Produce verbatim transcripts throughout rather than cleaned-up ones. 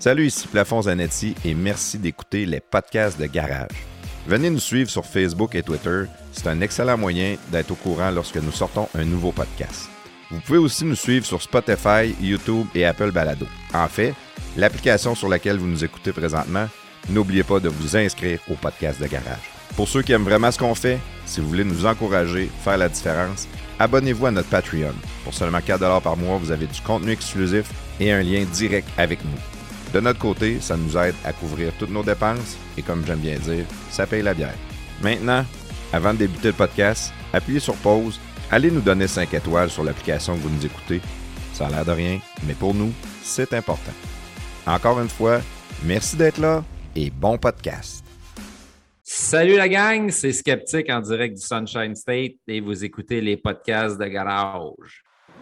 Salut, ici Plafond Zanetti et merci d'écouter les podcasts de garage. Venez nous suivre sur Facebook et Twitter, c'est un excellent moyen d'être au courant lorsque nous sortons un nouveau podcast. Vous pouvez aussi nous suivre sur Spotify, YouTube et Apple Balado. En fait, l'application sur laquelle vous nous écoutez présentement, n'oubliez pas de vous inscrire au podcast de garage. Pour ceux qui aiment vraiment ce qu'on fait, si vous voulez nous encourager, faire la différence, abonnez-vous à notre Patreon. Pour seulement quatre dollars par mois, vous avez du contenu exclusif et un lien direct avec nous. De notre côté, ça nous aide à couvrir toutes nos dépenses et comme j'aime bien dire, ça paye la bière. Maintenant, avant de débuter le podcast, appuyez sur pause, allez nous donner cinq étoiles sur l'application que vous nous écoutez. Ça a l'air de rien, mais pour nous, c'est important. Encore une fois, merci d'être là et bon podcast. Salut la gang, c'est Skeptique en direct du Sunshine State et vous écoutez les podcasts de garage.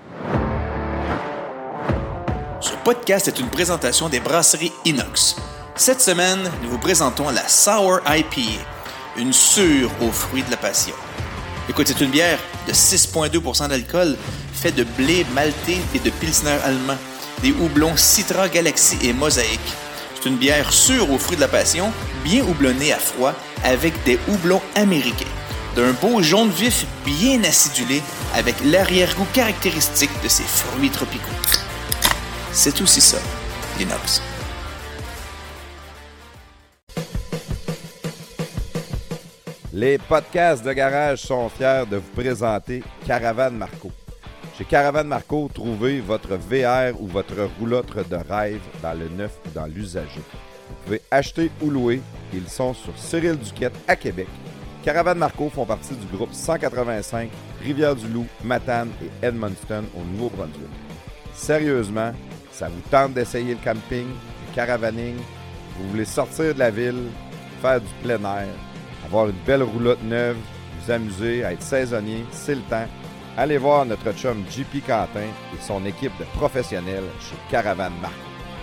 Ce podcast est une présentation des brasseries Inox. Cette semaine, nous vous présentons la Sour I P A, une sûre aux fruits de la passion. Écoute, c'est une bière de six virgule deux pour cent d'alcool, faite de blé maltais et de pilsner allemand, des houblons Citra, Galaxy et Mosaïque. C'est une bière sûre aux fruits de la passion, bien houblonnée à froid, avec des houblons américains. D'un beau jaune vif bien acidulé, avec l'arrière-goût caractéristique de ces fruits tropicaux. C'est aussi ça, l'Inox. Les podcasts de garage sont fiers de vous présenter Caravane Marco. Chez Caravane Marco, trouvez votre V R ou votre roulotte de rêve dans le neuf ou dans l'usager. Vous pouvez acheter ou louer. Ils sont sur Cyril Duquette à Québec. Caravane Marco font partie du groupe cent quatre-vingt-cinq, Rivière-du-Loup, Matane et Edmundston au Nouveau-Brunswick. Sérieusement, ça vous tente d'essayer le camping, le caravaning, vous voulez sortir de la ville, faire du plein air, avoir une belle roulotte neuve, vous amuser, être saisonnier, c'est le temps. Allez voir notre chum J P Quentin et son équipe de professionnels chez Caravane Marco.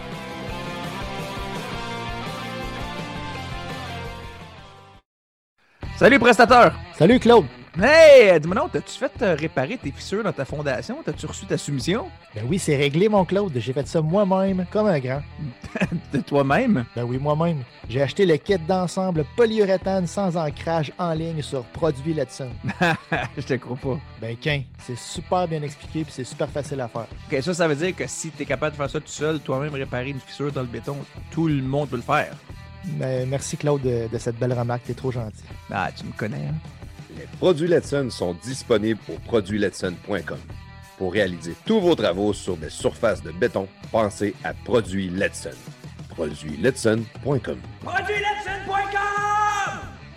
Salut prestateur! Salut Claude! Hey! Dis-moi non, t'as-tu fait euh, réparer tes fissures dans ta fondation? T'as-tu reçu ta soumission? Ben oui, c'est réglé mon Claude. J'ai fait ça moi-même, comme un grand. De toi-même? Ben oui, moi-même. J'ai acheté le kit d'ensemble polyuréthane sans ancrage en ligne sur Produit Letson. Je te crois pas. Ben qu'un, c'est super bien expliqué puis c'est super facile à faire. Ok, ça, ça veut dire que si t'es capable de faire ça tout seul, toi-même réparer une fissure dans le béton, tout le monde peut le faire. Ben, merci Claude de, de cette belle remarque, t'es trop gentil. Ah, tu me connais, hein? Les produits Letson sont disponibles au produit letson point com. Pour réaliser tous vos travaux sur des surfaces de béton, pensez à Produits Letson. produit letson point com. produit letson point com!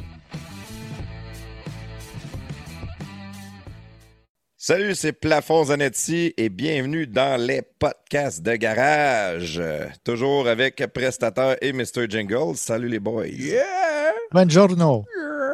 Salut, c'est Plafond Zanetti et bienvenue dans les podcasts de garage. Euh, toujours avec Prestateur et mister Jingles. Salut les boys. Yeah! Buongiorno.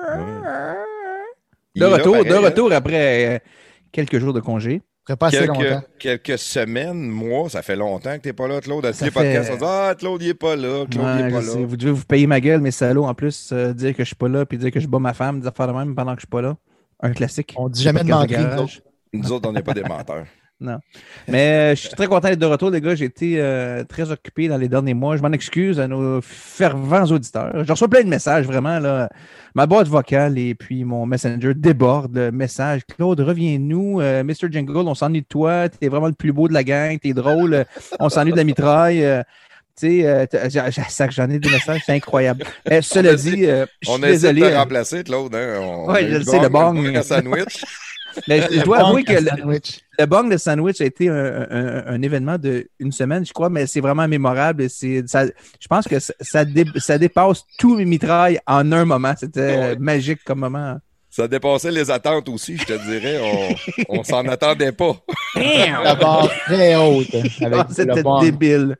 De retour, pareil, de retour hein? après euh, quelques jours de congé. Pas assez quelques, longtemps. quelques semaines, mois, ça fait longtemps que t'es pas là, Claude. À tous les fait... podcasts, on dit « Ah, Claude, il est pas là, Claude, ouais, il est pas là. » Vous devez vous payer ma gueule, mes salauds, en plus, euh, dire que je suis pas là, puis dire que je bats ma femme, dire faire de même pendant que je suis pas là. Un classique. On dit jamais de mentir. Nous autres, on n'est pas des menteurs. Non. Mais euh, je suis très content d'être de retour, les gars. J'ai été euh, très occupé dans les derniers mois. Je m'en excuse à nos fervents auditeurs. Je reçois plein de messages, vraiment. Là. Ma boîte vocale et puis mon Messenger déborde de messages. Claude, reviens-nous. Euh, mister Jingle, on s'ennuie de toi. T'es vraiment le plus beau de la gang. T'es drôle. On s'ennuie de la mitraille. Euh, tu sais, euh, j'en ai des messages. C'est incroyable. Mais cela dit, euh, je suis désolé. On a essayé de te remplacer, Claude. Hein? Oui, je le sais, le bong. Le sandwich. Mais je dois avouer que le, le bong de sandwich a été un, un, un événement d'une semaine, je crois, mais c'est vraiment mémorable. C'est, ça, je pense que ça, ça, dé, ça dépasse tous mes mitrailles en un moment. C'était ouais. magique comme moment. Ça dépassait les attentes aussi, je te dirais. On, on s'en attendait pas. La barre très haute. Avec oh, c'était débile.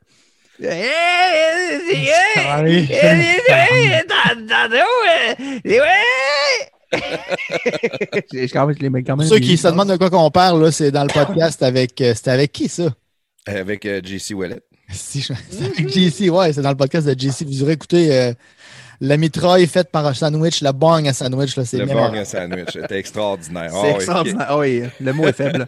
Pour ceux qui se demandent de quoi qu'on parle, là, c'est dans le podcast avec. C'était avec qui ça? Avec euh, J C Ouellet. Si, c'est avec J C, ouais, c'est dans le podcast de J C. Vous aurez écouté euh, la mitraille faite par un sandwich, la bang à sandwich, là, c'est Le mémorable. bang à sandwich, c'était extraordinaire. C'est Ah oui. extraordinaire. Ah oui, le mot est faible.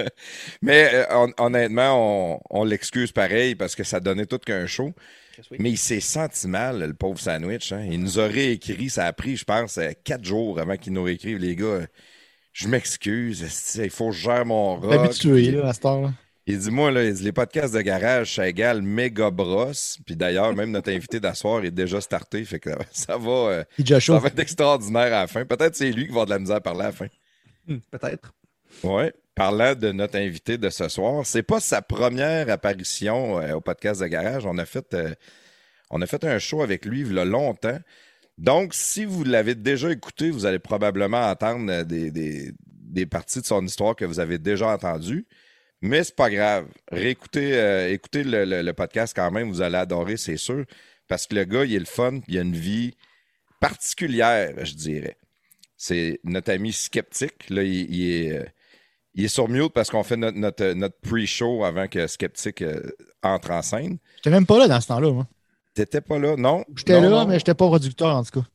Mais euh, hon- honnêtement, on, on l'excuse pareil parce que ça donnait tout qu'un show. Mais il s'est senti mal, le pauvre sandwich. Hein. Il nous aurait écrit, ça a pris, je pense, euh, quatre jours avant qu'il nous réécrive, les gars. euh, Je m'excuse, esti, il faut que je gère mon rock. Habitué, là, à cette heure-là. Il dit, moi, là, il dit, les podcasts de garage, ça égale méga brosse. Puis d'ailleurs, même notre invité d'asseoir est déjà starté. Fait que ça va, euh, Il est déjà chaud. ça va être extraordinaire à la fin. Peut-être c'est lui qui va avoir de la misère à parler à la fin. Hmm, Peut-être. Oui. Parlant de notre invité de ce soir, c'est pas sa première apparition euh, au podcast de garage. On a fait, euh, on a fait un show avec lui il y a longtemps. Donc, si vous l'avez déjà écouté, vous allez probablement entendre euh, des, des, des parties de son histoire que vous avez déjà entendues. Mais c'est pas grave. Réécoutez euh, écoutez le, le- le podcast quand même, vous allez adorer, c'est sûr. Parce que le gars, il est le fun, puis il a une vie particulière, je dirais. C'est notre ami Skeptique. Là, il, il est, euh, il est sur mute parce qu'on fait notre, notre, notre pre-show avant que Skeptique euh, entre en scène. J'étais même pas là dans ce temps-là, moi. T'étais pas là, non? J'étais Non, là, non. mais j'étais pas producteur, en tout cas.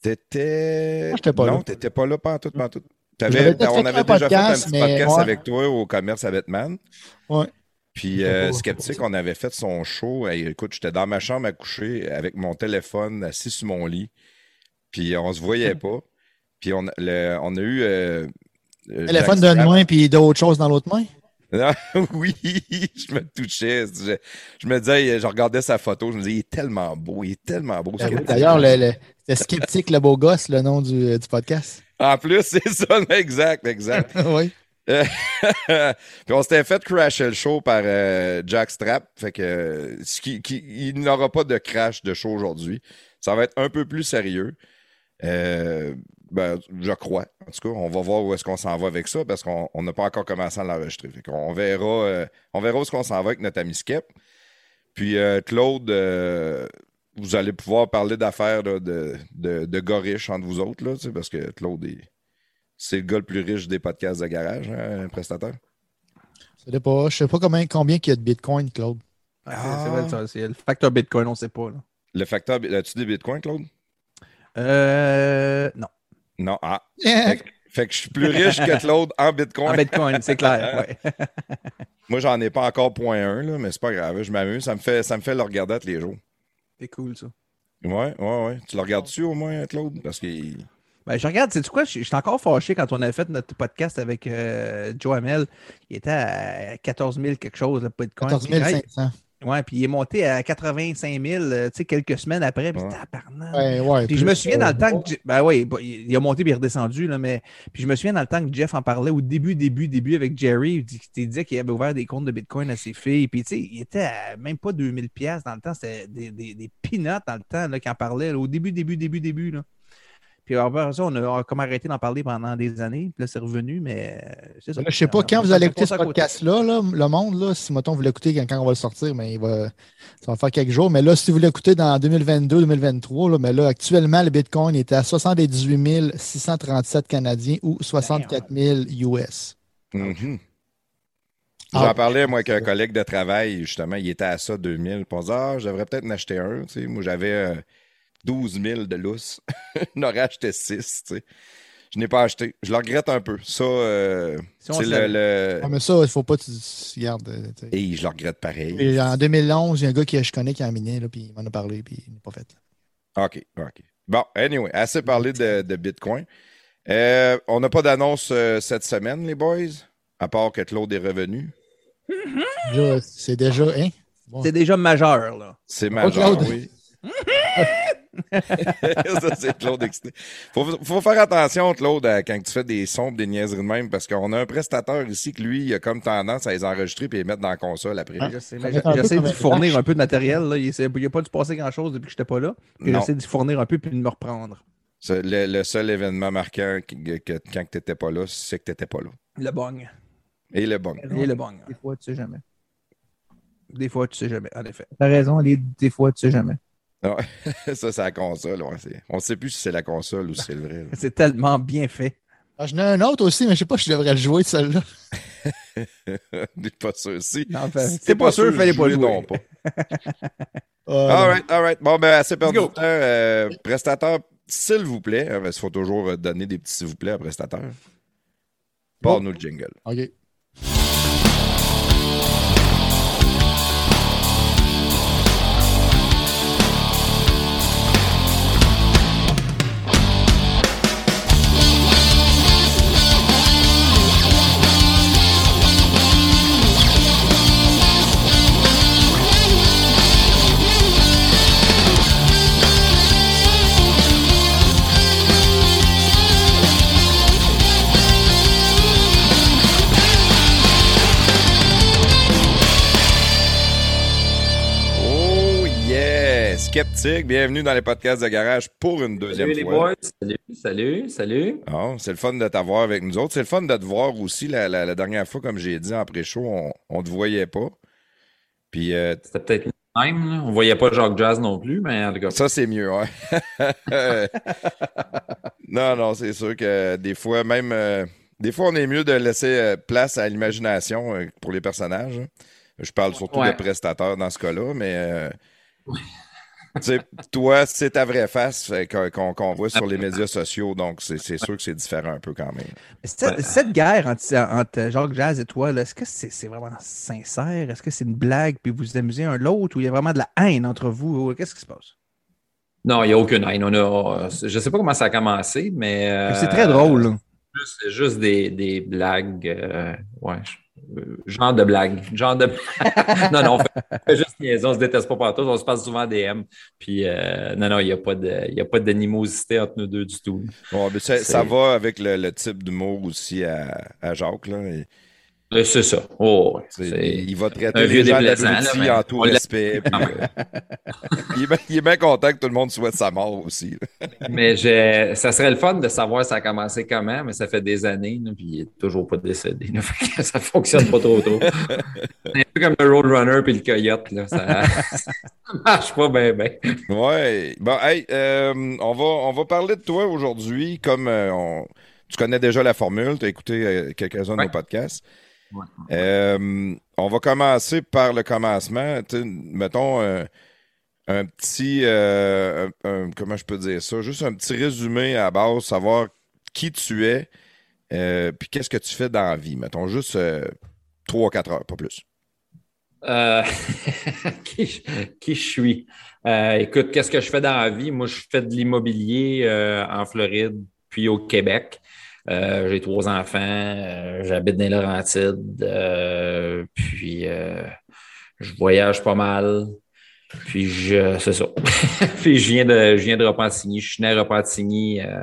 T'étais. Moi, j'étais pas non, là. t'étais pas là, pas en tout, pas en tout. J'avais T'avais- peut-être on fait avait un déjà podcast, fait un petit mais podcast ouais. avec toi au commerce à Batman. Ouais. Puis J'étais euh, pas- Skeptique, j'étais pas on avait fait son show. Hey, écoute, j'étais dans ma chambre à coucher avec mon téléphone assis sur mon lit. Puis on se voyait pas. Puis on, a- le- on a eu. Euh, euh, Téléphone Jack d'une Strap. main puis d'autres choses dans l'autre main. Ah, oui, je me touchais. Je, je me disais, je regardais sa photo, je me disais, il est tellement beau, il est tellement beau. Skeptique. D'ailleurs, le, le- c'était Skeptique, le beau gosse, le nom du, du podcast. En plus, c'est ça, exact, exact. oui. Euh, Puis on s'était fait crasher le show par euh, Jack Strap. Fait que euh, ce qui, qui- il n'aura pas de crash de show aujourd'hui. Ça va être un peu plus sérieux. Euh, ben, je crois. En tout cas, on va voir où est-ce qu'on s'en va avec ça parce qu'on on n'a pas encore commencé à l'enregistrer. Fait qu'on verra, euh, on verra où est-ce qu'on s'en va avec notre ami Skep. Puis euh, Claude, euh, vous allez pouvoir parler d'affaires là, de, de, de gars riches entre vous autres, là, tu sais, parce que Claude est. C'est le gars le plus riche des podcasts de garage, hein, un prestataire. Je sais pas, je sais pas combien, combien il y a de Bitcoin, Claude. Ah, c'est- c'est vrai, ça, c'est le facteur Bitcoin, on ne sait pas. Là. Le facteur, as-tu des bitcoins, Claude? Euh, non. Non. Ah. Fait, que- fait que je suis plus riche que Claude en bitcoin. En Bitcoin, c'est clair. Ouais. Moi, j'en ai pas encore point un, là, mais c'est pas grave. Je m'amuse. Ça me fait, ça me fait le regarder tous les jours. C'est cool, ça. Ouais, ouais, ouais. Tu le regardes-tu au moins, Claude? Parce qu'il. Ben, je regarde, sais-tu quoi? Je je suis encore fâché quand on avait fait notre podcast avec euh, Joe Hamel. Il était à quatorze mille quelque chose, le Bitcoin. quatorze mille cinq cents. Ouais, puis il est monté à quatre-vingt-cinq mille, euh, tu sais, quelques semaines après. Puis Ouais. tabarnak. Ouais, ouais, Puis je plus, me souviens euh, dans le temps que. Je- Ben oui, bon, il il a monté puis il est redescendu, là, mais. Puis je me souviens dans le temps que Jeff en parlait au début, début, début avec Jerry. Il dit- il disait qu'il avait ouvert des comptes de Bitcoin à ses filles. Puis tu sais, il était à même pas deux mille piastres dans le temps. C'était des, des, des peanuts dans le temps là, qu'il en parlait, là, au début, début, début, début. Là. Puis après ça, on a, on a comme arrêté d'en parler pendant des années. Puis là, c'est revenu, mais euh, c'est ça. Là, je sais pas, On- quand on vous allez s'en écouter ce passe à côté. podcast-là, là, le monde, là, si mettons vous l'écoutez quand, quand on va le sortir, mais il va, ça va faire quelques jours. Mais là, si vous l'écoutez dans deux mille vingt-deux deux mille vingt-trois, là, mais là, actuellement, le Bitcoin est à soixante-dix-huit mille six cent trente-sept Canadiens ou soixante-quatre mille U S. Mhm. Ah. J'en parlais, moi, avec un collègue de travail, justement, il était à ça, deux mille. Puis on disait, ah, je devrais peut-être en acheter un. Tu sais. Moi, j'avais euh, douze mille de lousse. Je n'aurais acheté six. Tu sais. Je n'ai pas acheté. Je le regrette un peu. Ça, euh, Si on c'est se le. l'a- le... Ah, mais ça, il ne faut pas que tu tu gardes. euh, tu sais. Et je le regrette pareil. Et en deux mille onze, il y a un gars que je connais qui a miné, là, puis il m'en a parlé, puis il n'a pas fait. OK, OK. Bon, anyway, assez parlé de, de Bitcoin. Euh, on n'a pas d'annonce euh, cette semaine, les boys, à part que Claude est revenu. Déjà, c'est déjà. Hein? Bon. C'est déjà majeur, là. C'est majeur, Claude. oui. Ça, c'est Claude excité. Faut, faut faire attention, Claude, à quand tu fais des sons, des niaiseries de même, parce qu'on a un prestataire ici que lui, il a comme tendance à les enregistrer et les mettre dans la console après. Ah. Je sais, Ça mais va être un peu j'essaie comme de un fournir flash. un peu de matériel. Là. Il n'a pas dû passer grand-chose depuis que je n'étais pas là. Puis Non. j'essaie de fournir un peu puis de me reprendre. C'est le, le seul événement marquant que, que- quand tu n'étais pas là, c'est que tu n'étais pas là. Le bong. Et le bon. Et le bong. Des fois, tu sais jamais. Des fois, tu sais jamais, en effet. T'as raison, les... des fois, tu sais jamais. Ah, ça, c'est la console. Ouais, c'est- on ne sait plus si c'est la console ou si c'est le vrai. là. C'est tellement bien fait. Ah, j'en ai un autre aussi, mais je sais pas si je devrais le jouer, celle-là. Je suis pas sûr. Si, Non, fait- si t'es pas sûr, fallait pas jouez jouer. donc pas. Euh, All right, all right. Bon, ben, assez perdu Go. de temps. Euh, prestateur, s'il vous plaît. Il faut toujours donner des petits s'il vous plaît à prestateur. Parle-nous le jingle. OK. Oh yeah! Skeptique, bienvenue dans les podcasts de garage pour une deuxième Salut les fois. boys. Salut, salut, salut. Oh, c'est le fun de t'avoir avec nous autres. C'est le fun de te voir aussi. La, la- la dernière fois, comme j'ai dit en pré-show, on, on te voyait pas. Puis euh, C'était peut-être le même. Là. On voyait pas Jacques Jazz non plus, mais en tout cas. ça, c'est mieux, ouais. Non, non, c'est sûr que des fois, même... euh, des fois, on est mieux de laisser euh, place à l'imagination euh, pour les personnages. hein. Je parle surtout Ouais. de prestateurs dans ce cas-là, mais... euh, tu sais, toi, c'est ta vraie face euh, qu'on qu'on- qu'on voit sur les médias sociaux, donc c'est c'est sûr que c'est différent un peu quand même. Cette, Ouais. cette guerre entre, entre Jacques Jazz et toi, là, est-ce que c'est c'est vraiment sincère? Est-ce que c'est une blague puis vous vous amusez un l'autre ou il y a vraiment de la haine entre vous? Qu'est-ce qui se passe? Non, il n'y a aucune haine. On a, je ne sais pas comment ça a commencé, mais. euh, C'est très drôle. là. juste- C'est juste des, des blagues. euh, ouais. euh, Genre de blagues. Genre de. non, non, on fait, on fait juste niaiser. On se déteste pas partout. On se passe souvent des M. Puis, euh, non, non, il n'y a pas de- il y a pas d'animosité entre nous deux du tout. Bon, mais ça, C'est- ça va avec le, le type d'humour aussi à, à Jacques. Là. Il, Euh, C'est ça. Oh, ouais. c'est- C'est- il va un traiter vieux les gens déplaisant, d'abrutis là, mais en tout on l'a- respect. puis, euh, il, est bien, il est bien content que tout le monde souhaite sa mort aussi. là. Mais j'ai- ça serait le fun de savoir ça a commencé comment, mais ça fait des années, là, puis il n'est toujours pas décédé. Là, fait que ça fonctionne pas trop trop. C'est un peu comme le Roadrunner puis le Coyote. Là, ça, ça marche pas bien, bien. Ouais. Bon, hey, euh, on, va, on va parler de toi aujourd'hui. Comme euh, on- tu connais déjà la formule, tu as écouté euh, quelques-uns de Ouais. nos podcasts. Ouais. Euh, on va commencer par le commencement. Tu sais, mettons euh, un petit, euh, un- un- comment je peux dire ça, juste un petit résumé à la base, savoir qui tu es, euh, puis qu'est-ce que tu fais dans la vie. Mettons juste euh, trois ou quatre heures, pas plus. Euh, qui, je- qui je suis? Euh, écoute, qu'est-ce que je fais dans la vie? Moi, je fais de l'immobilier euh, en Floride, puis au Québec. Euh, j'ai trois enfants, euh, j'habite dans les Laurentides, euh, puis euh, je voyage pas mal. Puis je, c'est ça. Puis je viens de, je viens de Repentigny. Je suis né à Repentigny euh,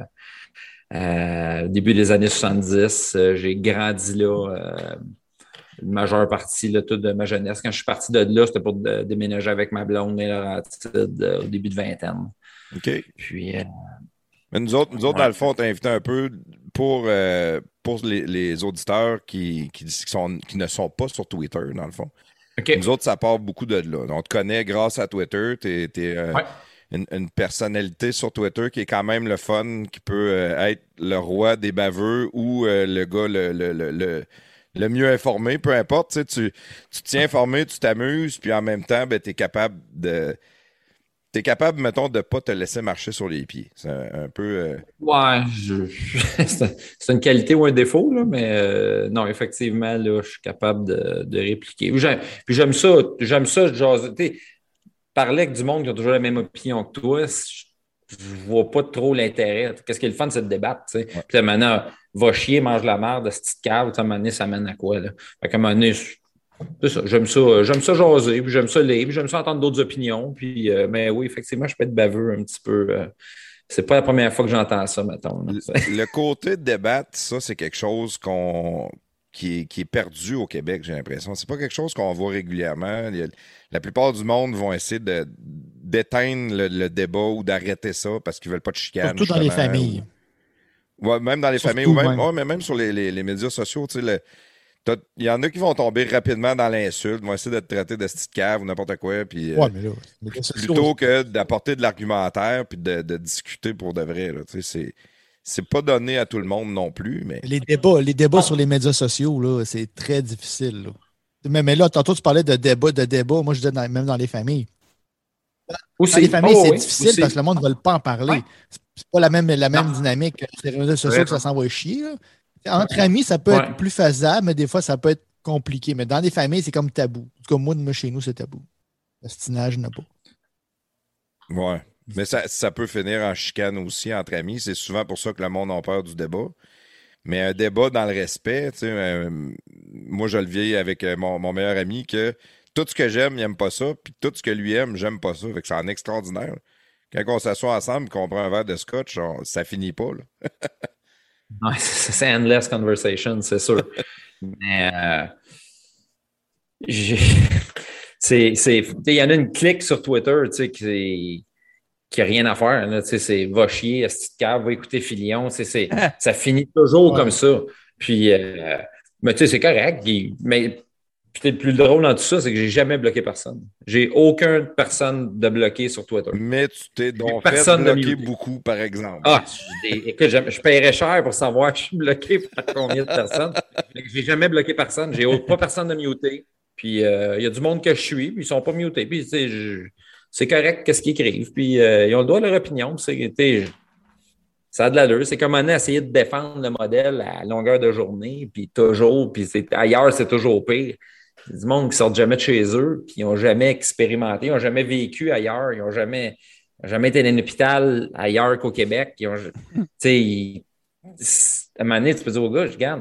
euh, au début des années soixante-dix. Euh, j'ai grandi là. Euh, une majeure partie là, toute de ma jeunesse. Quand je suis parti de là, c'était pour de- déménager avec ma blonde dans les Laurentides euh, au début de vingtaine. OK? Puis, euh, Mais nous autres, nous autres Ouais. dans le fond, on t'a invité un peu pour, euh, pour les, les auditeurs qui, qui, qui sont, qui ne sont pas sur Twitter, dans le fond. OK. Nous autres, ça part beaucoup de là. On te connaît grâce à Twitter. Tu es Ouais. une, une personnalité sur Twitter qui est quand même le fun, qui peut euh, être le roi des baveux ou euh, le gars le, le, le, le, le mieux informé, peu importe. Tu, sais, tu, tu te tiens informé, tu t'amuses, puis en même temps, ben, tu es capable de. T'es capable, mettons, de ne pas te laisser marcher sur les pieds. C'est un, un peu. euh, Ouais, je- c'est c'est une qualité ou un défaut, là, mais euh, non, effectivement, là, je suis capable de, de répliquer. Puis j'aime, puis j'aime ça, j'aime ça, jaser. Tu sais, parler avec du monde qui a toujours la même opinion que toi, je, je vois pas trop l'intérêt. Qu'est-ce qui est le fun, c'est de débattre, tu sais. Puis là, maintenant, va chier, mange la merde, ce petite cave, à un moment donné, ça mène à quoi, là? Fait qu'à un moment donné, je- c'est ça, j'aime ça, j'aime ça jaser, puis j'aime ça lire, puis j'aime ça entendre d'autres opinions, puis, euh, mais oui, effectivement, je peux être baveux un petit peu. euh, c'est pas la première fois que j'entends ça, mettons. là. Le, le côté de débattre, ça, c'est quelque chose qu'on qui est, qui est perdu au Québec, j'ai l'impression. C'est pas quelque chose qu'on voit régulièrement. Il y a- la plupart du monde vont essayer de, d'éteindre le, le débat ou d'arrêter ça parce qu'ils veulent pas de chicane. Surtout dans les justement. familles. Ouais, même dans les Surtout familles, ou même, même. ouais, mais même sur les, les- les médias sociaux, tu sais, le- t'as- il y en a qui vont tomber rapidement dans l'insulte, vont essayer de te traiter de petite cave ou n'importe quoi, puis euh, Ouais, mais là, mais là, c'est plutôt que d'apporter de l'argumentaire puis de, de discuter pour de vrai. Là, tu sais, c'est, c'est pas donné à tout le monde non plus, mais Les débats, les débats sur les médias sociaux, là, c'est très difficile. Là. Mais, mais là, tantôt, tu parlais de débat, de débat. Moi, je disais dans- même dans les familles. Aussi. Dans les familles, Oh, c'est oui, difficile aussi. parce que le monde ne veut pas en parler. Ouais. C'est pas la même, la même Non. dynamique. C'est les réseaux sociaux que ça s'envoie chier. Là. Entre amis, ça peut Ouais. être plus faisable, mais des fois, ça peut être compliqué. Mais dans les familles, c'est comme tabou. En tout cas, moi, moi, chez nous, c'est tabou. Le stinage n'a pas. Ouais. Mais ça, ça peut finir en chicane aussi entre amis. C'est souvent pour ça que le monde a peur du débat. Mais un débat dans le respect, tu sais, euh, moi, je le vis avec euh, mon, mon meilleur ami que tout ce que j'aime, il n'aime pas ça. Puis tout ce que lui aime, j'aime pas ça. Fait que c'est en extraordinaire. Quand on s'assoit ensemble et qu'on prend un verre de scotch, on, ça finit pas. Là. Ouais, c'est, c'est endless conversation, c'est sûr. Mais euh, j'ai... c'est, c'est, il y en a une clique sur Twitter, tu sais, qui qui n'a rien à faire. Là, c'est va chier, esti de cave, va écouter Filion. C'est, c'est, ça finit toujours ouais. comme ça. Puis, euh, mais tu sais, c'est correct. Il, mais peut-être le plus drôle dans tout ça, c'est que j'ai jamais bloqué personne. J'ai aucune personne de bloqué sur Twitter. Mais tu t'es donc fait bloquer beaucoup, par exemple. Ah, écoute, je, je paierais cher pour savoir que je suis bloqué par combien de personnes. J'ai jamais bloqué personne. J'ai pas personne de muté. Puis, il euh, y a du monde que je suis, puis ils sont pas mutés. Puis, tu sais, je... c'est correct qu'est-ce qu'ils écrivent. Puis, euh, ils ont le droit de leur opinion. C'est, ça a de l'allure. C'est comme on a essayé de défendre le modèle à longueur de journée, puis toujours, puis c'est, ailleurs, c'est toujours pire. Il y a du monde qui sortent jamais de chez eux, puis ils n'ont jamais expérimenté, ils n'ont jamais vécu ailleurs, ils n'ont jamais, jamais été dans un hôpital ailleurs qu'au Québec. Ils ont, ils, à un moment donné, tu peux dire au gars, regarde,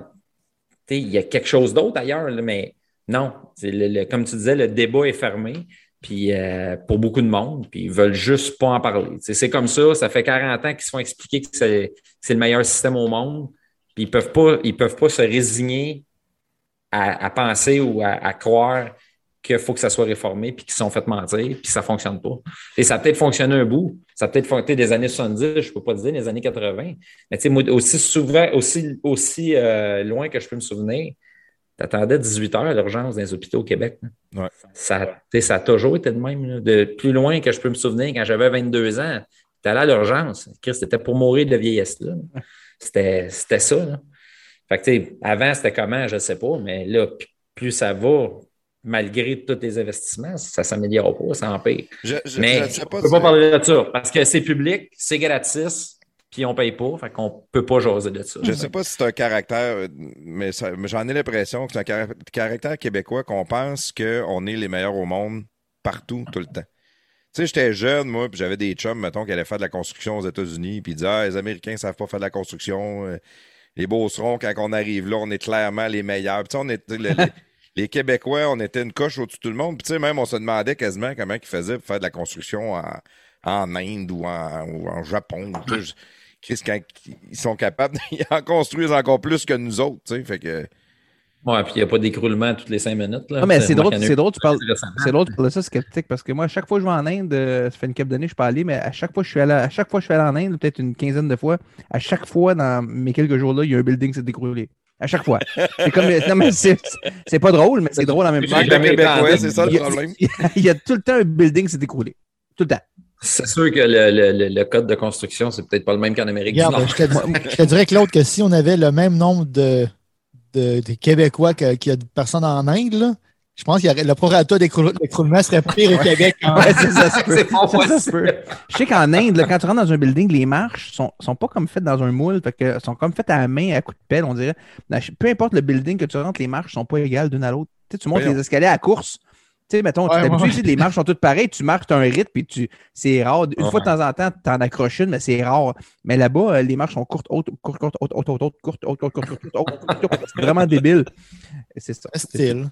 il y a quelque chose d'autre ailleurs, là, mais non. Le, le, comme tu disais, le débat est fermé. Puis euh, pour beaucoup de monde, puis ils veulent juste pas en parler. T'sais, c'est comme ça, ça fait quarante ans qu'ils se font expliquer que c'est, que c'est le meilleur système au monde, puis ils peuvent pas, ils peuvent pas se résigner à, à penser ou à, à croire qu'il faut que ça soit réformé, puis qu'ils se sont fait mentir, puis ça fonctionne pas. Et ça a peut-être fonctionné un bout, ça a peut-être fonctionné des années soixante-dix, je peux pas dire, des années quatre-vingts, mais tu sais, moi, aussi souvent, aussi, aussi euh, loin que je peux me souvenir, t'attendais dix-huit heures à l'urgence dans les hôpitaux au Québec. Ouais. Ça, ça a toujours été de même. Là. De plus loin que je peux me souvenir, quand j'avais vingt-deux ans, t'allais à l'urgence. Christ, c'était pour mourir de vieillesse. Là. C'était, c'était ça. Là. Fait que, tu sais, avant, c'était comment, je ne sais pas, mais là, plus ça va, malgré tous les investissements, ça ne s'améliore pas, ça empire. Je, je, mais je ne sais pas, on ne peut pas parler de ça, parce que c'est public, c'est gratis, puis on ne paye pas, fait qu'on ne peut pas jaser de ça. Je ne sais pas si c'est un caractère, mais, ça, mais j'en ai l'impression que c'est un caractère québécois qu'on pense qu'on est les meilleurs au monde partout, tout le temps. Tu sais, j'étais jeune, moi, puis j'avais des chums, mettons, qui allaient faire de la construction aux États-Unis, puis ils disaient, ah, les Américains ne savent pas faire de la construction, les Beaucerons, quand on arrive là, on est clairement les meilleurs. Puis tu sais, on était, les, les, les Québécois, on était une coche au-dessus de tout le monde, puis tu sais, même, on se demandait quasiment comment ils faisaient pour faire de la construction en, en Inde ou en, ou en Japon. Tu sais, Chris, quand ils sont capables, ils en construisent encore plus que nous autres, tu sais, fait que... Ouais, puis il n'y a pas d'écroulement toutes les cinq minutes, là. Non, mais c'est drôle, c'est drôle, tu parles, c'est drôle, tu parles de ça, sceptique, parce que moi, à chaque fois que je vais en Inde, ça fait une couple d'années que je suis pas allé, mais à chaque fois que je suis allé, à chaque fois que je suis allé en Inde, peut-être une quinzaine de fois, à chaque fois, dans mes quelques jours-là, il y a un building qui s'est écroulé. À chaque fois. C'est comme, non, mais c'est, c'est pas drôle, mais c'est drôle en même temps. Ouais, c'est ça le problème. Il y, a, il y a tout le temps un building qui s'est écroulé. Tout le temps. C'est sûr que le, le, le code de construction, c'est peut-être pas le même qu'en Amérique Regarde, du Nord. Je te, je te dirais, Claude, que si on avait le même nombre de, de, de Québécois qu'il y a de personnes en Inde, là, je pense que le prorata d'écroulement serait pire au Québec. Hein. Ouais, c'est ça, ça, c'est pas ça, ça se peut. Je sais qu'en Inde, là, quand tu rentres dans un building, les marches sont, sont pas comme faites dans un moule, fait que sont comme faites à la main, à coup de pelle, on dirait. Peu importe le building que tu rentres, les marches sont pas égales d'une à l'autre. Tu sais, tu montes ouais, les escaliers à la course. Tu sais, mettons, ouais, tu t'habitues, ouais. Les marches sont toutes pareilles, tu marches, tu as un rythme, puis tu, c'est rare. Une ouais. fois de temps en temps, tu en accroches une, mais c'est rare. Mais là-bas, les marches sont courtes, hautes, courtes, courtes, hautes, hautes, hautes, courtes, hautes, courtes, courtes, courtes. C'est vraiment débile. Et c'est ça. C'est style.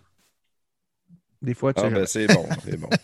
Des fois, tu ah, sais. Ben, c'est bon, c'est bon.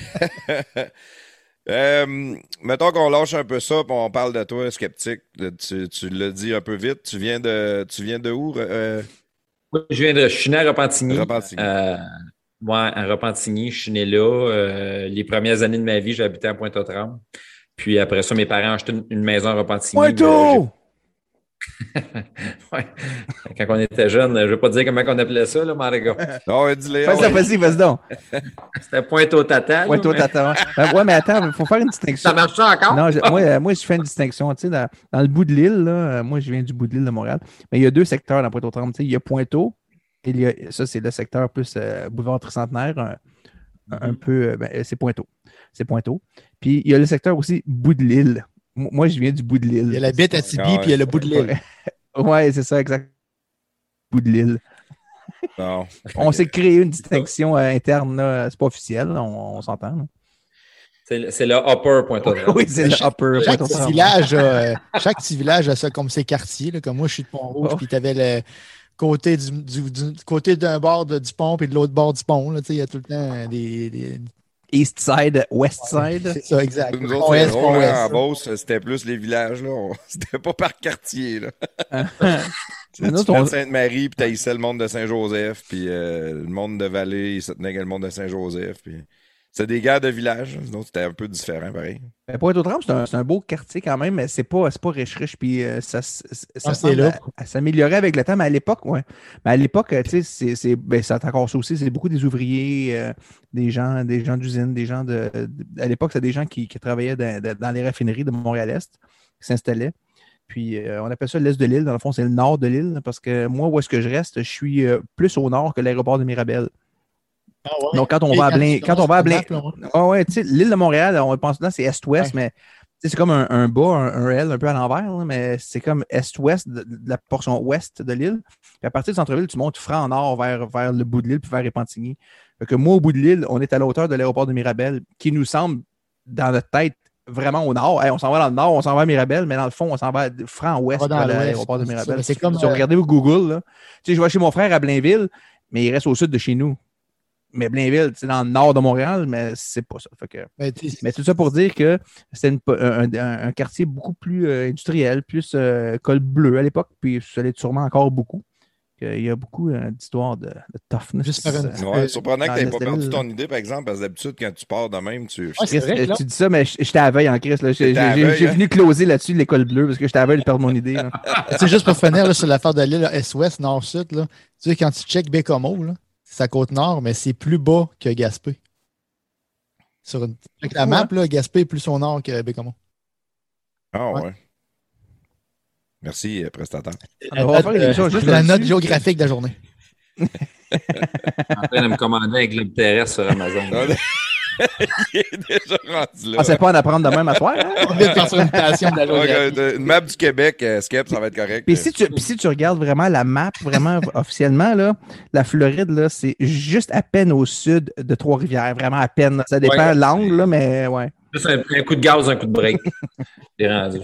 euh, mettons qu'on lâche un peu ça, puis on parle de toi, sceptique. Tu, tu l'as dit un peu vite. Tu viens de, tu viens de où? Euh... Je viens de. Je suis né à Repentigny. Repentigny. Euh, Moi, à Repentigny, je suis né là. Euh, les premières années de ma vie, j'habitais à Pointe-aux-Trembles. Puis après ça, mes parents ont acheté une, une maison à Repentigny. Pointe-aux! Ouais. Quand on était jeunes, je ne vais pas dire comment on appelait ça, là, mon gars. Non, dis-le. Vas-y, vas-y, vas-y donc. C'était Pointe-aux-Tata. Pointe-aux-Tata. Mais... ouais, mais attends, il faut faire une distinction. Ça marche ça encore? Non, je, moi, moi, je fais une distinction. Tu sais, dans, dans le bout de l'île, là, moi, je viens du bout de l'île de Montréal. Mais il y a deux secteurs dans Pointe-aux-Trembles. Tu sais, il y a Pointeau. Il y a, ça, c'est le secteur plus euh, boulevard tricentenaire, un, un peu, ben, c'est Pointeau. C'est Pointeau. Puis il y a le secteur aussi bout de l'île. Moi, je viens du bout de l'île. Il y a la baie Atibi, Ah ouais. puis il y a le bout de l'île. Ouais, c'est ça, exact. Bout de l'île. Non. On s'est créé une distinction euh, interne, là. C'est pas officiel, on, on s'entend. Là. C'est, c'est le upper Pointe-aux Oui, c'est le chaque, upper. chaque, Pointe-aux-Trembles. petit village a, euh, chaque petit village a ça comme ses quartiers. Là, comme moi, je suis de Pont-Rouge, Oh. puis tu avais le côté du, du, du côté d'un bord de, du pont, puis de l'autre bord du pont. Il y a tout le temps des. des... East side, west side. C'est ça, exact. Nous Pont autres, c'est Est, drôle, Pont hein, Ouest. en Beauce, c'était plus les villages. Là. On- C'était pas par quartier. Là. Tu Nous autres, venais on- de Sainte-Marie, puis t'haïssais le monde de Saint-Joseph, puis euh, le monde de Vallée, il se tenait avec le monde de Saint-Joseph. Puis... C'est des gars de village. Donc, c'était un peu différent, pareil. Ben, Pointe-aux-Trembles, c'est un, c'est un beau quartier quand même, mais c'est pas, c'est pas riche-riche. Puis euh, ça, ça, ça Ah, c'est semble là. à, à s'améliorer avec le temps. Mais à l'époque, ouais. Mais à l'époque, euh, tu sais, c'est, c'est, ben, ça encore ça aussi. C'est beaucoup des ouvriers, euh, des gens, des gens d'usine, des gens de. de- à l'époque, c'est des gens qui, qui travaillaient dans, de- dans les raffineries de Montréal-Est, qui s'installaient. Puis euh, on appelle ça l'est de l'île. Dans le fond, c'est le nord de l'île. Parce que moi, où est-ce que je reste, je suis euh, plus au nord que l'aéroport de Mirabel. Ah ouais. Donc, quand on Et va à tu Blain, quand on commences va à par Blain, map, là, ouais. ah ouais, tu sais, l'île de Montréal, on pense là, c'est est-ouest, Ouais. mais tu sais, c'est comme un, un bas, un, un L un peu à l'envers, là, mais c'est comme est-ouest de, de la portion ouest de l'île. Puis à partir du centre-ville, tu montes franc nord vers, vers le bout de l'île, puis vers Repentigny. Fait que moi, au bout de l'île, on est à la hauteur de l'aéroport de Mirabel, qui nous semble, dans notre tête, vraiment au nord. Hey, on s'en va dans le nord, on s'en va à Mirabel, mais dans le fond, on s'en va franc ouest On va dans vers l'ouest, l'aéroport de c'est ça. Mirabel. Mais c'est comme, Si vous euh, regardez au Google, là, tu sais, je vais chez mon frère à Blainville, mais il reste au sud de chez nous. Mais Blainville, c'est dans le nord de Montréal, mais c'est pas ça. Fait que, Mais, tu sais, mais tout ça pour dire que c'était une- un, un- un quartier beaucoup plus euh, industriel, plus euh, col bleu à l'époque, puis ça l'est sûrement encore beaucoup. Il y a beaucoup euh, d'histoires de, de toughness. Juste faire une euh, petite- Ouais, surprenant que dans tu n'aies l'Est pas de perdu l'île, ton idée, par exemple, parce que d'habitude, quand tu pars de même, tu. Ouais, c'est vrai que là- tu dis ça, mais j- j'étais à la veille en crise. là. J'ai T'étais à j'ai- veille, j'ai hein? venu closer là-dessus l'école bleue parce que j'étais à la veille de perdre mon idée. là. Tu sais, juste pour finir là, sur l'affaire de l'île Est-Ouest, Nord-Sud, là, tu sais, quand tu checkes Bécomo, là, c'est sa côte nord, mais c'est plus bas que Gaspé. Sur une... Avec la map, là, Gaspé est plus au nord que Bécomo. Ah ouais. Ouais. Merci, euh, prestataire. On va faire une émission juste La là-dessus. note géographique de la journée. en train de me commander un globe terrestre sur Amazon. Il est déjà rendu là. Ah, c'est pas en apprendre de même à soir. hein? On vient de faire sur une passion de la Ouais, géographie. euh, une map du Québec, euh, Skep, ça va être correct. Puis si, tu, puis si tu regardes vraiment la map, vraiment officiellement, là, la Floride, là, c'est juste à peine au sud de Trois-Rivières. Vraiment à peine. Ça dépend Ouais. de l'angle, là, mais ouais. Juste un, un coup de gaz, un coup de break. C'est rendu.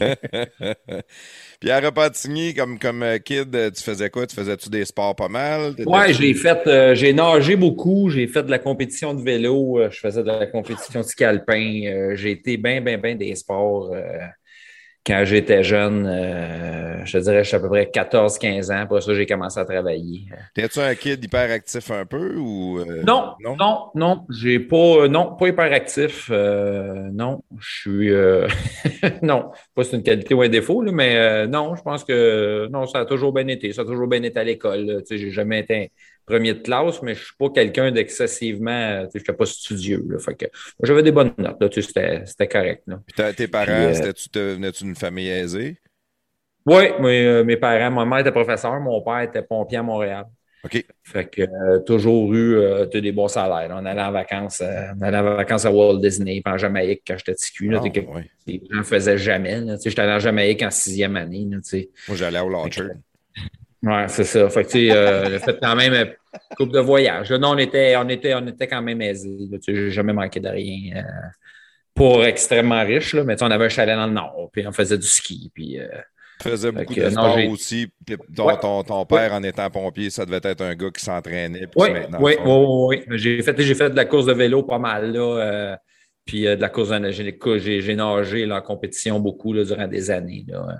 Puis à Repentigny, comme, comme euh, kid, euh, tu faisais quoi? Tu faisais-tu des sports pas mal? T'étais- Ouais, j'ai fait, euh, j'ai nagé beaucoup, j'ai fait de la compétition de vélo, euh, je faisais de la compétition de ski alpin, euh, j'ai été bien, bien, bien des sports euh, quand j'étais jeune. Euh, je te dirais, j'étais à peu près quatorze quinze ans. Pour ça, j'ai commencé à travailler. T'es-tu un kid hyper actif un peu ou. euh, Non, non? non, non, j'ai pas, euh, non, pas hyperactif. Euh, non, je suis, euh, non, pas c'est une qualité ou un défaut, là, mais euh, non, je pense que non, ça a toujours bien été, ça a toujours bien été à l'école. là. Tu sais, j'ai jamais été un premier de classe, mais je suis pas quelqu'un d'excessivement, tu sais, je n'étais pas studieux. Là, fait que moi, j'avais des bonnes notes, là, tu sais, c'était, c'était correct. Là. Puis t'as- tes parents, Puis, euh, c'était-tu, te- venais-tu d'une famille aisée? Oui, mes, euh, mes parents, ma mère était professeur, mon père était pompier à Montréal. OK. Fait que euh, toujours eu euh, des bons salaires. On allait en vacances, euh, on allait en vacances à Walt Disney, puis en Jamaïque quand j'étais petit cul. Là, Ah, tu sais, que ouais. les gens ne faisaient jamais. Là, tu sais, j'étais allé en Jamaïque en sixième année. Là, tu sais. Moi, j'allais au Launcher. Ouais, c'est ça. Fait que, tu sais, euh, j'ai fait quand même une couple de voyages. Là, non, on était, on était, on était quand même aisés. Là, tu sais, j'ai jamais manqué de rien. Euh, pas extrêmement riche, là, mais tu sais, on avait un chalet dans le nord, puis on faisait du ski. Puis, euh, Tu faisais beaucoup que, de non, sport j'ai- aussi. Ton, Ouais. ton, ton père, en étant pompier, ça devait être un gars qui s'entraînait. puis Oui, qui se mettait en oui, forme. oui, oui. J'ai fait, j'ai fait de la course de vélo pas mal, là. euh, puis euh, de la course de j'ai, j'ai, j'ai nagé là, en compétition beaucoup là, durant des années. Là.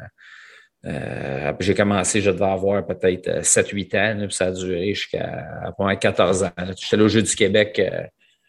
Euh, j'ai commencé, je devais avoir peut-être sept huit ans, là, puis ça a duré jusqu'à pendant quatorze ans. Là. J'étais allé au Jeux du Québec euh,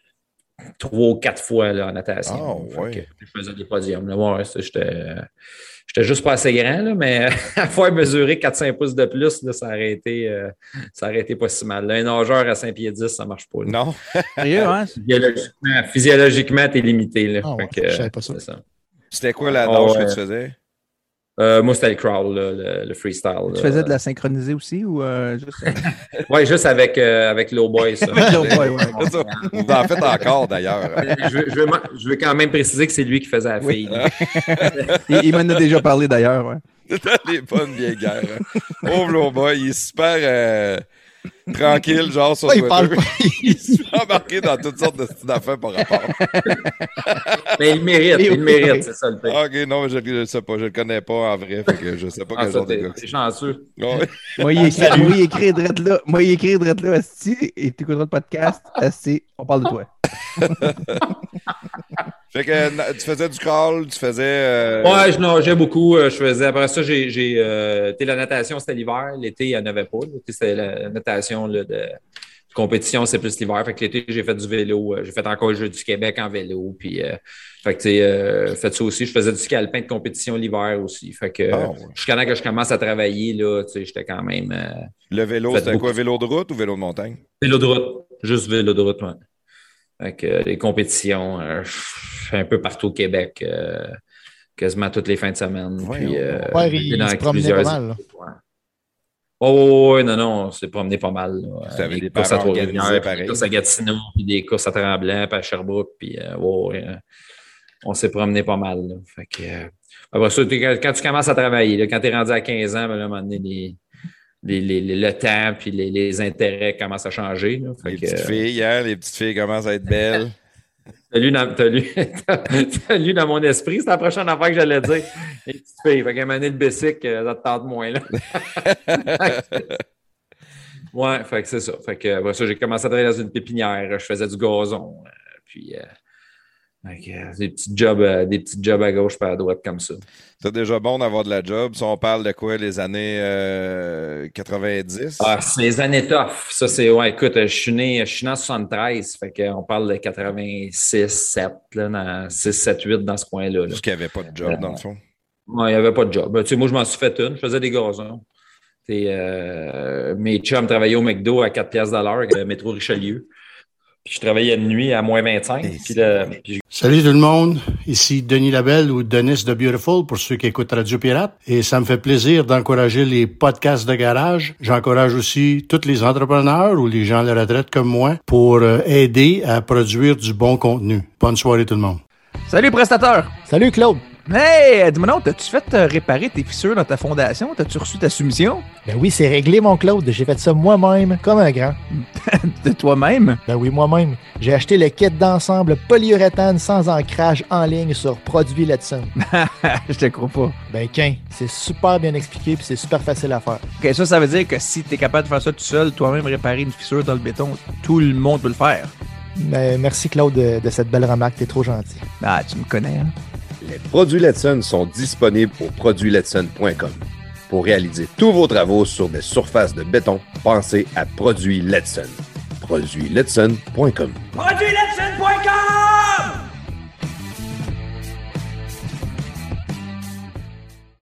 trois ou quatre fois là, en natation. Ah, Fait ouais. que je faisais des podiums. Là. Ouais, ça, j'étais, j'étais juste pas assez grand, là, mais à faire mesurer quatre cinq pouces de plus, là, ça, aurait été, euh, ça aurait été pas si mal. Là, un nageur à cinq pieds dix, ça marche pas. Là. Non? Sérieux, hein? Physiologiquement, physiologiquement, t'es limité. Là. Ah ouais, Fait que, je savais pas ça. c'est ça. C'était quoi la Ah, nage ouais. que tu faisais? Euh, moi, c'était le crawl, là, le, le freestyle. Tu là. faisais de la synchronisée aussi ou euh, juste. Oui, juste avec, euh, avec Low Boy, ça. Avec Low Boy, ouais. C'est ça. Vous en faites encore, d'ailleurs. je, veux, je, veux, je veux quand même préciser que c'est lui qui faisait la fille. il il m'en a déjà parlé, d'ailleurs. Ouais. C'était les bonnes vieilles guerres. Hein. Pauvre Low Boy, il est super euh, tranquille, genre sur Ouais, il Twitter. parle pas. Il est super embarqué dans toutes sortes de styles d'affaires par rapport. Mais il mérite, il le mérite, c'est ça le pire. Ok, non, je ne sais pas, je le connais pas en vrai, fait que je sais pas Ah, quel ça, genre de t'es, gars. t'es chanceux. Ouais. Moi, il écrit, moi, il écrit drette là. Moi, il écrit drette là, asti, et tu écouteras le podcast, asti, on parle de toi. Fait que na- tu faisais du crawl, tu faisais. Euh... Ouais, je nageais beaucoup. euh, Je faisais. Après ça, j'ai. j'ai euh, t'sais, la natation, c'était l'hiver. L'été, il n'y en avait pas. L'été, c'était la natation là, de compétition, c'est plus l'hiver. Fait que l'été, j'ai fait du vélo. euh, J'ai fait encore le Jeu du Québec en vélo. Puis, euh, fait que, tu sais, euh, fait ça aussi. Je faisais du ski alpin de compétition l'hiver aussi. Fait que, Ah, ouais. jusqu'à temps que je commence à travailler, là, tu sais, j'étais quand même. Euh, Le vélo, Fait c'était beaucoup. quoi, vélo de route ou vélo de montagne? vélo de route. Juste vélo de route, ouais. Fait que euh, les compétitions, euh, je fais un peu partout au Québec, euh, quasiment toutes les fins de semaine. Ouais, puis, ouais. euh, Ouais, j'ai il, été dans il se promenait plusieurs pas mal. là. équipes, ouais. Oh, ouais, non, non, on s'est promené pas mal. Là. Vous avez Des des courses à parents organisés, Trois-Rivières, puis pareil. des courses à Gatineau, puis des courses à Tremblant, puis à Sherbrooke, puis euh, ouais, euh, on s'est promené pas mal. Là. Fait que, euh, après ça, quand, quand tu commences à travailler, là, quand tu es rendu à quinze ans, ben, là, à un moment donné, les, les, les, les- le temps puis les, les intérêts commencent à changer. Là. Fait Les que, petites euh, filles, hein? Les petites filles commencent à être belles. T'as lu, dans, t'as, lu, t'as, t'as lu dans mon esprit, c'est la prochaine affaire que j'allais dire. Les petites filles, fait qu'à un moment donné, le bicycle, euh, ça te tente moins. Là. Ouais, fait que c'est ça. Fait que après ça, j'ai commencé à travailler dans une pépinière. Je faisais du gazon. euh, puis euh, fait que, euh, des petits jobs, euh, des petits jobs à gauche et à droite comme ça. C'est déjà bon d'avoir de la job. Si on parle de quoi, les années euh, quatre-vingt-dix? Ah, c'est les années tough. Ça, c'est, ouais, écoute, je suis né, je suis né en soixante-treize. Fait qu'on parle de quatre-vingt-six, sept, là, dans six, sept, huit dans ce coin-là. Là. Parce qu'il n'y avait pas de job, dans le fond. Ouais, il n'y avait pas de job. Ben, tu sais, moi, je m'en suis fait une. Je faisais des gazons. T'sais, euh, mes chums travaillaient au McDo à quatre piastres de l'heure avec le métro Richelieu. Puis je travaillais de nuit à moins vingt-cinq. Et Puis, le, puis je- Salut tout le monde, ici Denis Labelle ou Denis de Beautiful pour ceux qui écoutent Radio Pirate. Et ça me fait plaisir d'encourager les podcasts de garage. J'encourage aussi tous les entrepreneurs ou les gens à la retraite comme moi pour euh, aider à produire du bon contenu. Bonne soirée tout le monde. Salut, prestateur! Salut Claude. Hey, dis-moi non, t'as-tu fait euh, réparer tes fissures dans ta fondation? T'as-tu reçu ta soumission? Ben oui, c'est réglé mon Claude. J'ai fait ça moi-même, comme un grand. De toi-même? Ben oui, moi-même. J'ai acheté le kit d'ensemble polyuréthane sans ancrage en ligne sur Produit Letson. Je te crois pas. Ben qu'un, c'est super bien expliqué puis c'est super facile à faire. Ok, ça, ça veut dire que si t'es capable de faire ça tout seul, toi-même réparer une fissure dans le béton, tout le monde peut le faire. Ben, merci Claude de, de cette belle remarque, t'es trop gentil. Ah, tu me connais, hein? Les produits Letson sont disponibles au produits letson point com. Pour réaliser tous vos travaux sur des surfaces de béton, pensez à Produits Letson. produits letson point com. Produit Letson